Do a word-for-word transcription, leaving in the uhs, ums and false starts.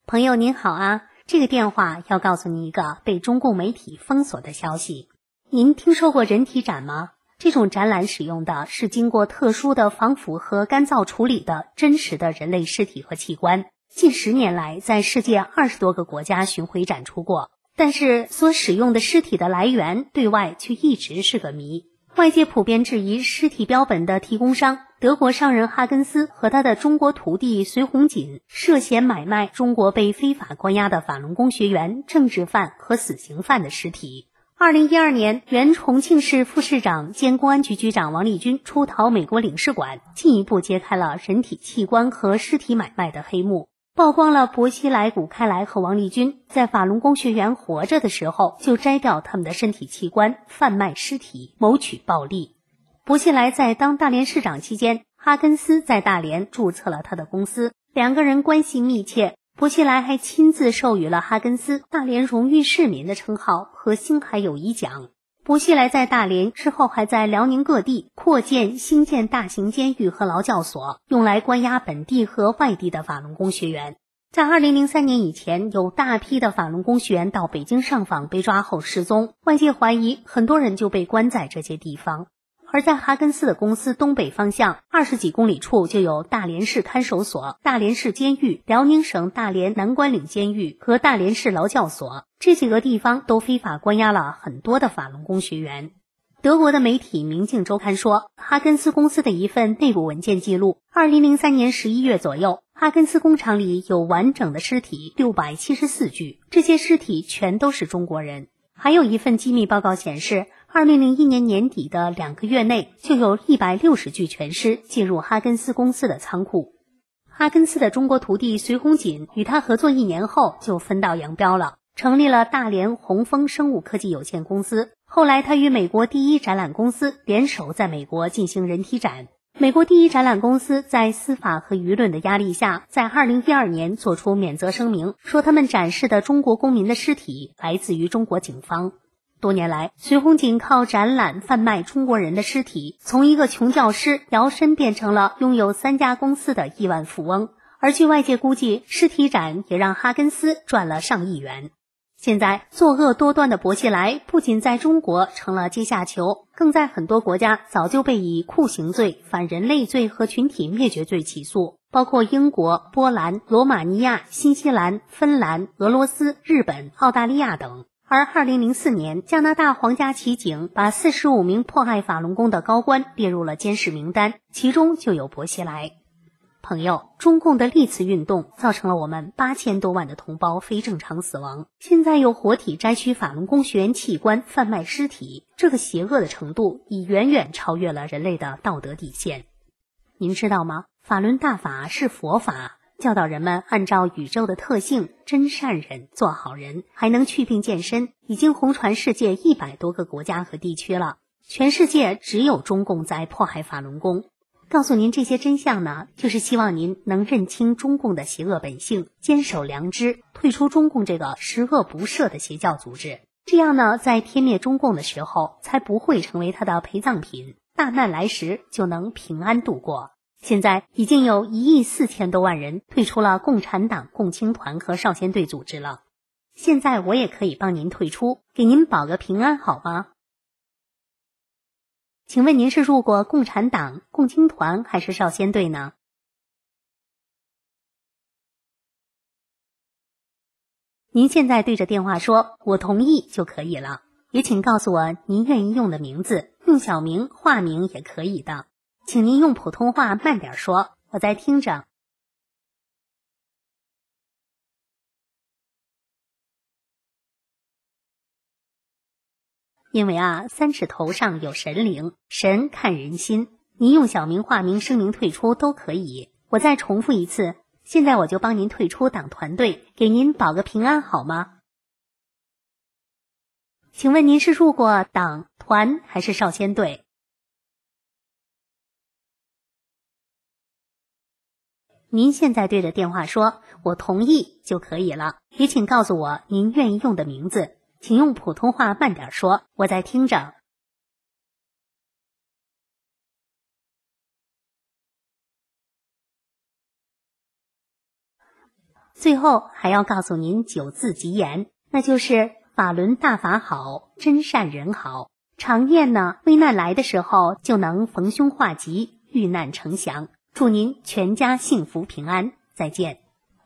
朋友您好啊，这个电话要告诉您一个被中共媒体封锁的消息。您听说过人体展吗？这种展览使用的是经过特殊的防腐和干燥处理的真实的人类尸体和器官，近十年来在世界二十多个国家巡回展出过，但是所使用的尸体的来源对外却一直是个谜。外界普遍质疑尸体标本的提供商德国商人哈根斯和他的中国徒弟隋红锦涉嫌买卖中国被非法关押的法轮功学员、政治犯和死刑犯的尸体。二零一二年，原重庆市副市长兼公安局局长王立军出逃美国领事馆，进一步揭开了人体器官和尸体买卖的黑幕，曝光了薄熙来、谷开来和王立军在法轮功学员活着的时候就摘掉他们的身体器官，贩卖尸体，谋取暴利。薄熙来在当大连市长期间，哈根斯在大连注册了他的公司，两个人关系密切。薄熙来还亲自授予了哈根斯大连荣誉市民的称号和星海友谊奖。薄熙来在大连之后还在辽宁各地扩建、兴建大型监狱和劳教所，用来关押本地和外地的法轮功学员。在二零零三年以前，有大批的法轮功学员到北京上访被抓后失踪，外界怀疑很多人就被关在这些地方。而在哈根斯的公司东北方向二十几公里处就有大连市看守所、大连市监狱、辽宁省大连南关岭监狱和大连市劳教所，这几个地方都非法关押了很多的法轮功学员。德国的媒体《明镜周刊》说，哈根斯公司的一份内部文件记录，二零零三年十一月左右，哈根斯工厂里有完整的尸体六百七十四具，这些尸体全都是中国人。还有一份机密报告显示，二零零一年年底的两个月内，就有一百六十具全尸进入哈根斯公司的仓库。哈根斯的中国徒弟隋红锦与他合作一年后就分道扬镳了，成立了大连红枫生物科技有限公司。后来他与美国第一展览公司联手在美国进行人体展。美国第一展览公司在司法和舆论的压力下，在二零一二年做出免责声明，说他们展示的中国公民的尸体来自于中国警方。多年来，隋红锦靠展览贩卖中国人的尸体，从一个穷教师摇身变成了拥有三家公司的亿万富翁。而据外界估计，尸体展也让哈根斯赚了上亿元。现在，作恶多端的薄熙来不仅在中国成了阶下囚，更在很多国家早就被以酷刑罪、反人类罪和群体灭绝罪起诉，包括英国、波兰、罗马尼亚、新西兰、芬兰、俄罗斯、日本、澳大利亚等。而二零零四年，加拿大皇家骑警把四十五名迫害法轮功的高官列入了监视名单，其中就有薄熙来。朋友，中共的历次运动造成了我们八千多万的同胞非正常死亡，现在又活体摘取法轮功学员器官贩卖尸体，这个邪恶的程度已远远超越了人类的道德底线。您知道吗？法轮大法是佛法，教导人们按照宇宙的特性真善忍做好人，还能祛病健身，已经红传世界一百多个国家和地区了。全世界只有中共在迫害法轮功。告诉您这些真相呢，就是希望您能认清中共的邪恶本性，坚守良知，退出中共这个十恶不赦的邪教组织。这样呢，在天灭中共的时候，才不会成为他的陪葬品，大难来时就能平安度过。现在已经有一亿四千多万人退出了共产党、共青团和少先队组织了。现在我也可以帮您退出，给您保个平安好吗？请问您是入过共产党、共青团还是少先队呢？您现在对着电话说我同意就可以了，也请告诉我您愿意用的名字，用小名、化名也可以的。请您用普通话慢点说，我在听着。因为啊，三尺头上有神灵，神看人心。您用小名、化名声明退出都可以。我再重复一次，现在我就帮您退出党团队，给您保个平安好吗？请问您是入过党团还是少先队？您现在对着电话说我同意就可以了，也请告诉我您愿意用的名字，请用普通话慢点说，我在听着。 最后还要告诉您九字吉言，那就是法轮大法好，真善人好。常念呢，危难来的时候就能逢凶化吉，遇难成祥。祝您全家幸福平安，再见。